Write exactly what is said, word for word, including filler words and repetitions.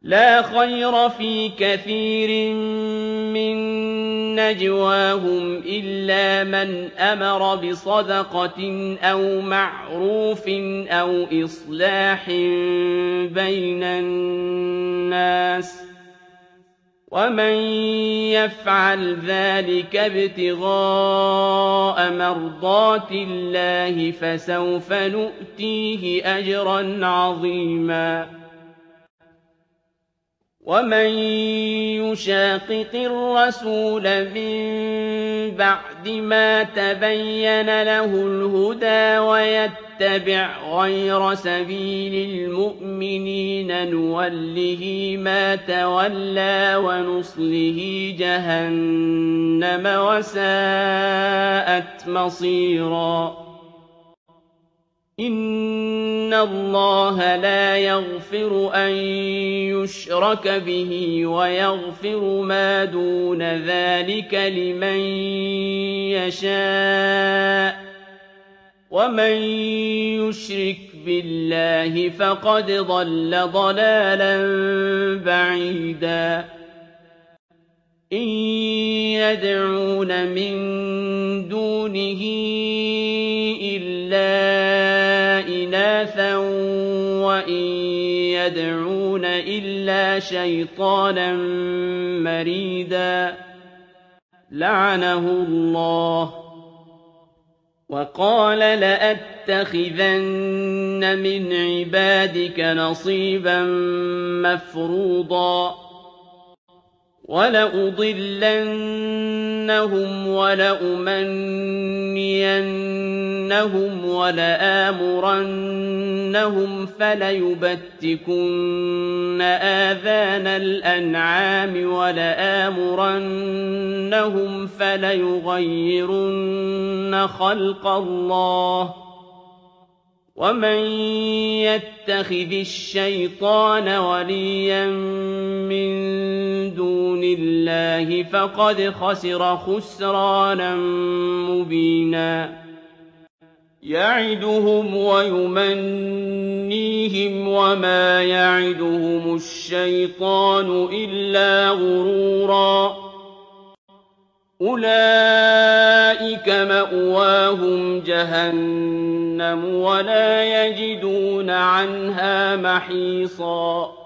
لا خير في كثير من نجواهم إلا من أمر بصدقة أو معروف أو إصلاح بين الناس ومن يفعل ذلك ابتغاء مرضات الله فسوف نؤتيه أجرا عظيما ومن يشاقق الرسول من بعد ما تبين له الهدى ويتبع غير سبيل المؤمنين نوله ما تولى ونصله جهنم وساءت مصيرا إن الله لا يغفر أن يشرك به ويغفر ما دون ذلك لمن يشاء ومن يشرك بالله فقد ضل ضلالا بعيدا إن يدعون من دونه إلا إناثا وإن يدعون إلا شيطانا مريدا لعنه الله وقال لأتخذن من عبادك نصيبا مفروضا ولأضلنهم ولأمنينهم ولآمرنهم فليبتكن آذان الأنعام ولآمرنهم فليغيرن خلق الله ومن يتخذ الشيطان وليا من دون الله فقد خسر خسرانا مبينا يعدهم ويمنيهم وما يعدهم الشيطان إلا غرورا أولئك مأواهم جهنم ولا يجدون عنها محيصا